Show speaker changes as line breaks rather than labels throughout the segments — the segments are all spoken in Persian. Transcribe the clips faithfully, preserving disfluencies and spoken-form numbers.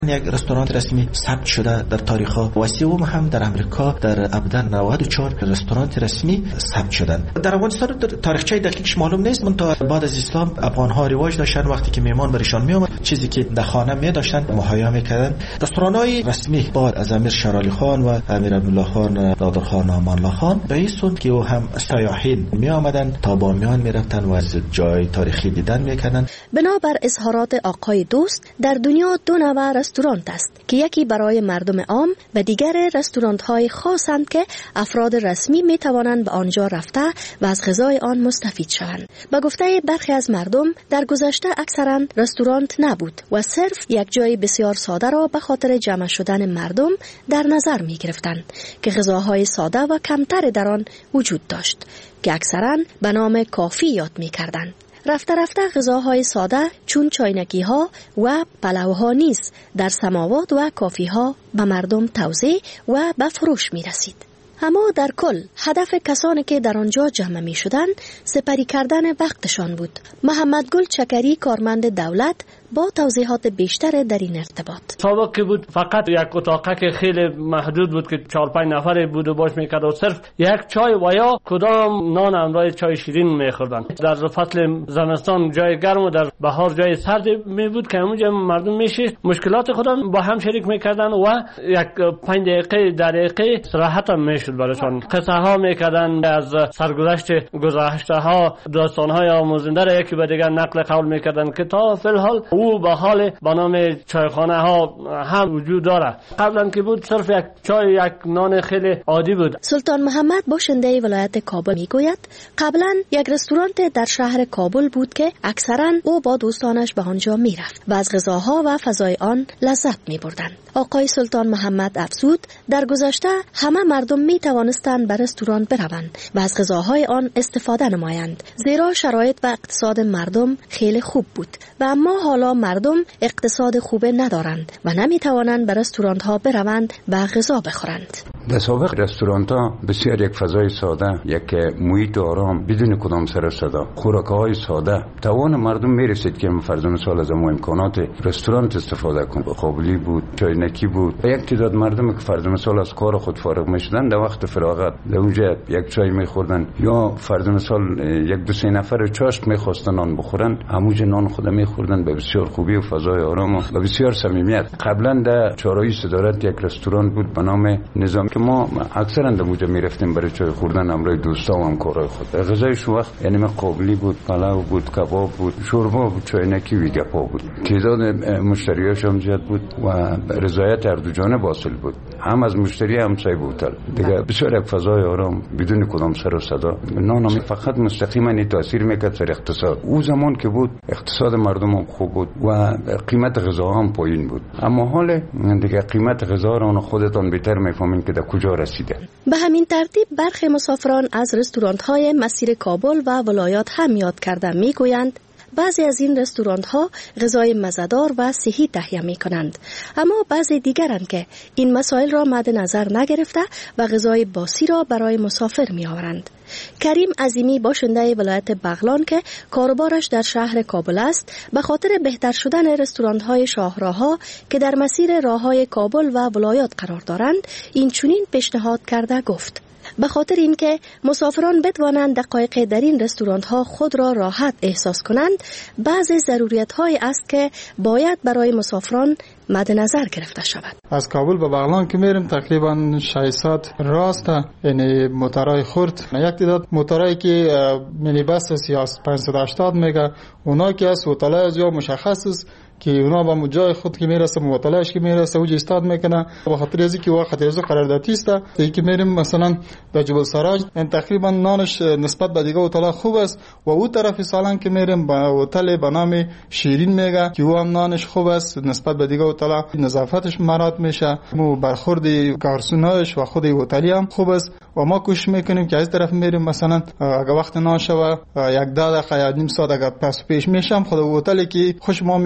یک رستوران رسمی ثبت شده در تاریخ ها و سوم هم در امریکا در ابدا نود و چهار رستوران رسمی ثبت شدند. در افغانستان تاریخچه دقیقش معلوم نیست، منتها بعد از اسلام افغان ها رواج داشتن وقتی که مهمان برشان می آمد چیزی که در خانه می داشتن مهیا میکردن. رستوران های رسمی بعد از امیر شرالی خان و امیر عبدالله خان نادر خان و امان الله خان رئیسون که او هم سیاحین می آمدن تا بامیان می رفتن و از جای تاریخی دیدن میکردن.
بنابر اظهارات آقای دوست، در دنیا دو نوع رستوران است که یکی برای مردم عام و دیگر رستوران های خاصند که افراد رسمی می توانند به آنجا رفته و از غذای آن مستفید شوند. به گفته برخی از مردم در گذشته اکثرا رستوران نبود و صرف یک جای بسیار ساده را به خاطر جمع شدن مردم در نظر می گرفتند که غذاهای ساده و کمتر در آن وجود داشت که اکثرا به نام کافی یاد می کردند. رفته رفته غذاهای ساده چون چاینکی ها و پلو ها نیز در سماوات و کافی ها به مردم توزیع و به فروش می رسید. اما در کل هدف کسانی که در آنجا جمع می شدند سپری کردن وقتشان بود. محمد گل چکری کارمند دولت با توضیحات بیشتر در این ارتباط.
سابق که بود فقط یک اتاقه که خیلی محدود بود که چهار پنج نفر بود و باش میکرد و صرف یک چای و یا کدام نان همراه چای شیرین میخوردن. در فصل زمستان جای گرم و در بهار جای سرد می بود که اونجا مردم میشه مشکلات خودم با هم شریک میکردن و یک پنج دقیقه در دقیقه استراحت هم میشد براشان. قصه ها میکردن از سرگذشت گذشته ها، داستان های آموزنده را یکی به دیگر نقل قول میکردن که تا فی الحال او به حال به نام چایخانه ها هم وجود داره. قبلا که بود صرف یک چای یک نان خیلی عادی بود.
سلطان محمد باشنده ولایت کابل میگوید قبلا یک رستوران در شهر کابل بود که اکثرا او با دوستانش به آنجا میرفت و از غذاها و فضای آن لذت میبردند. آقای سلطان محمد افزود در گذشته همه مردم می توانستند به رستوران بروند و از غذاهای آن استفاده نمایند زیرا شرایط و اقتصاد مردم خیلی خوب بود و اما حالا مردم اقتصاد خوبه ندارند و نمی توانند به رستوران ها بروند و غذا بخورند.
در سابق رستوران ها بسیار یک فضای ساده، یک محیط آرام بدون کدام سر صدا، خوراک های ساده، توان مردم می رسید که فرض مثال از امو امکانات رستوران استفاده کنند. قابلی بود، چاینکی بود و یک تعداد مردم که فرض مثال از کار خود فارغ می شدن در وقت فراغت در اونجا یک چای می خوردن یا فرض مثال یک دو سه نفر چاشت می خواستن نان بخورن، همونجا نان خود می خوردن به بسیار خوبی و فضای آرام و بسیار صمیمیت. قبلا در چهارراه صدارت یک رستوران بود به نام نظام که ما اکثرا در اونجا می رفتیم برای چای خوردن همراه دوستا و همکارای خود. غذایش وقت یعنی قابلی بود، پلو بود، کباب بود، شوربا بود، چاینکی و گپا بود. تعداد مشتریاش هم زیاد بود و رضایت هر دو جانب حاصل بود، هم از مشتری هم صاحب هتل. دیگه بسیار یک فضای آرام بدون کدام سر و صدا. نان هم فقط مستقیما تاثیر میکرد سر اقتصاد. او زمان که بود اقتصاد مردم هم خوب بود و قیمت غذا هم پایین بود، اما حال دیگه قیمت غذا رو خودتون بهتر میفهمین که در کجا رسیده.
به همین ترتیب برخی مسافران از رستوران‌های مسیر کابل و ولایات هم یاد کردن میگویند بعضی از این رستوران ها غذای مزه‌دار و صحی تهیه می کنند، اما بعضی دیگرند که این مسائل را مد نظر نگرفته و غذای باسی را برای مسافر می آورند. کریم عظیمی باشنده ولایت بغلان که کاروبارش در شهر کابل است به خاطر بهتر شدن رستوران های شاهراها که در مسیر راه های کابل و ولایات قرار دارند این چنین پیشنهاد کرده گفت به خاطر اینکه مسافران بتوانند دقایق در این رستوران ها خود را راحت احساس کنند بعضی ضروریات های است که باید برای مسافران مد نظر گرفته شود.
از کابل به بغلان که میریم تقریبا ششصد راست، یعنی موتورای خرد، یک تعداد موتورایی که مینی بس است یا پانصد و هشتاد میگه، اونا که از هتل از یا مشخص است که اونا با جای خود که میرسه موتلش که میرسه اوج استاد میکنه به خاطر از اینکه وقت از قراردادی است که میریم مثلا در جبل سراج این تقریبا نانش نسبت به دیگه هتل خوب است و او طرف سالن که میریم با هتل به نام شیرین میگه که او هم نانش خوب است نسبت به دیگه هتل، نظافتش مراد میشه، مو برخورد گارسوناش و خود هتلی هم خوب است و ما کوشش میکنیم که از طرف میریم مثلا اگه وقت نان شوه یک دقیقه یا نیم ساعت اگه پس پیش میشم خود هتلی که خوش ما میاد که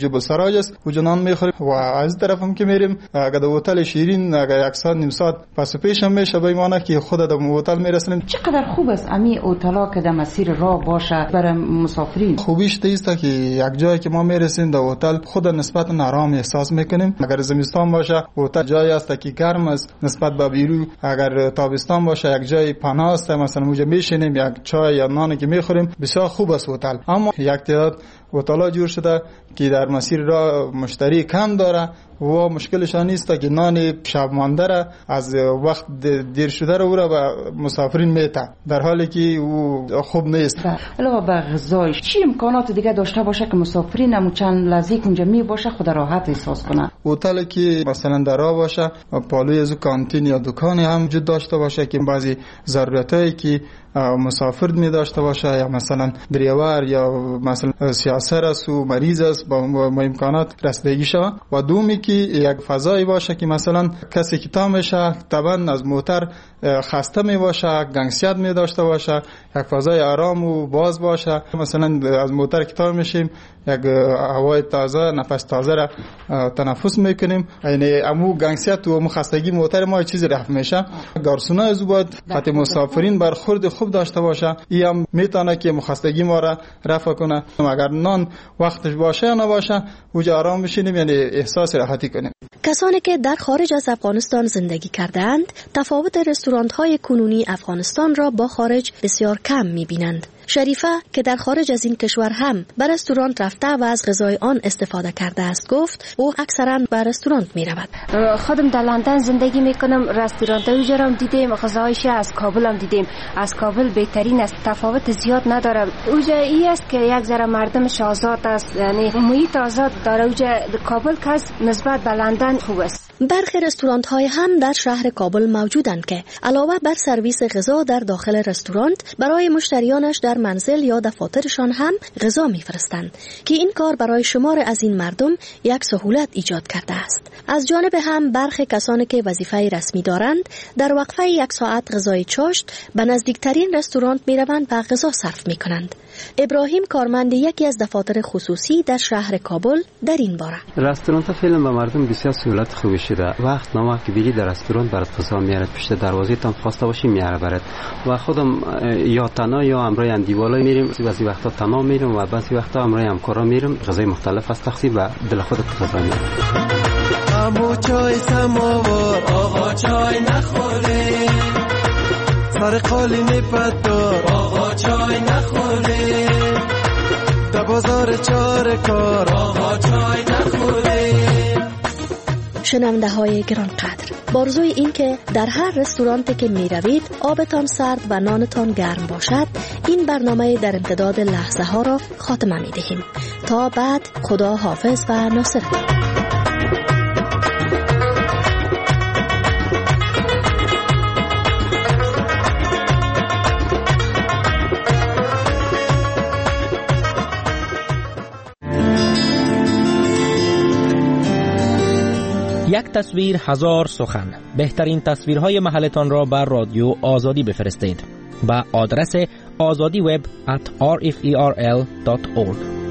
جبل سراج است اونجا نان میخوریم و از طرف هم که میریم اگر در هتل شیرین اگر یک ساعت نیم ساعت پس پیش هم میشه بایمانه که خود در هتل میرسیم.
چقدر خوب است امی هتل‌ها که در مسیر راه باشه برای مسافرین.
خوبیش است که یک جایی که ما میرسیم در هتل خود نسبت آرام احساس میکنیم. اگر زمستان باشه هتل جایی است که گرم است نسبت به بیرون، اگر تابستان باشه یک جای پناه است مثلا اونجا میشینیم یک چای یا نانی که میخوریم بسیار خوب است هتل. اما یک تعداد هتل‌ها جور شده که در مسیر راه مشتری کم داره و مشکلشان نیست که نان شب مانده را از وقت دیر شده را او را به مسافرین میته، در حالی که او خوب نیست.
علاوه بر غذای چی امکانات دیگه داشته باشه که مسافرین هم چند لحظه اونجا می باشه خود راحت احساس کنه؟
هتل که مثلا در راه باشه پالوی از کانتین یا دکانی هم وجود داشته باشه که بعضی ضرورتایی که مسافر می داشته باشه یا مثلا دریور یا مثلا سیاسر است و مریض است با امکانات رسیدگی شود. و دومی که یک فضایی باشه که مثلا کسی که تا میشه طبعا از موتر خسته می باشه، گنگسیت می داشته باشه، یک فضای آرام و باز باشه. مثلا از موتر که تا میشیم یک هوای تازه نفس تازه را تنفس میکنیم، یعنی امو گنگسیت و امو خستگی موتر ما چیزی رفع میشه. گارسونا از بعد خاطر مسافرین برخورد خوب داشته باشه ای هم میتونه که خستگی ما را رفع کنه. اگر نان وقتش باشه یا نباشه اونجا آرام بشینیم، یعنی احساس راحتی کنیم.
کسانی که در خارج از افغانستان زندگی کردند تفاوت رستوران‌های کنونی افغانستان را با خارج بسیار کم می‌بینند. شریفه که در خارج از این کشور هم به رستوران رفته و از غذای آن استفاده کرده است گفت او اکثرا به رستوران می رود.
خودم در لندن زندگی می کنم، رستوران اونجا هم دیدیم، غذایش از کابل هم دیدیم. از کابل بهترین است، تفاوت زیاد نداره. اونجا ای است که یک ذره مردمش آزاد است، یعنی محیط آزاد داره. اونجا کابل که نسبت به لندن خوب است.
برخی رستوران های هم در شهر کابل موجودند که علاوه بر سرویس غذا در داخل رستوران برای مشتریانش در منزل یا دفاترشان هم غذا میفرستند که این کار برای شمار از این مردم یک سهولت ایجاد کرده است. از جانب هم برخی کسانی که وظیفه رسمی دارند در وقفه یک ساعت غذای چاشت به نزدیکترین رستوران میروند و غذا صرف میکنند. ابراهیم کارمند یکی از دفاتر خصوصی در شهر کابل در این باره:
رستوران فعلا به مردم بسیار سهولت خوبی شده. وقت نامه که بری در رستوران برات غذا میارد، پشت دروازه تان خواسته باشی میاره برات. و خودم یا تنها یا همراه اندیوالای میریم، بعضی وقتا تنها میرم و بعضی وقتا همراه همکارا میرم. غذای مختلف از تقسیم و دل خودت غذا میاره.
امو چای سماوار آقا چای نخوره، سر خالی میپدار آقا چای نخوره، در بازار چار کار آقا چای نخوره.
شنونده های گرانقدر، بارزوی این که در هر رستورانتی که می روید آبتان سرد و نانتان گرم باشد، این برنامه در امتداد لحظه ها را خاتمه می دهیم. تا بعد، خدا حافظ و ناصر.
یک تصویر هزار سخن. بهترین تصویرهای محلتان را بر رادیو آزادی بفرستید. با آدرس آزادی وب ات آر اف ای آر ال دات اورگ.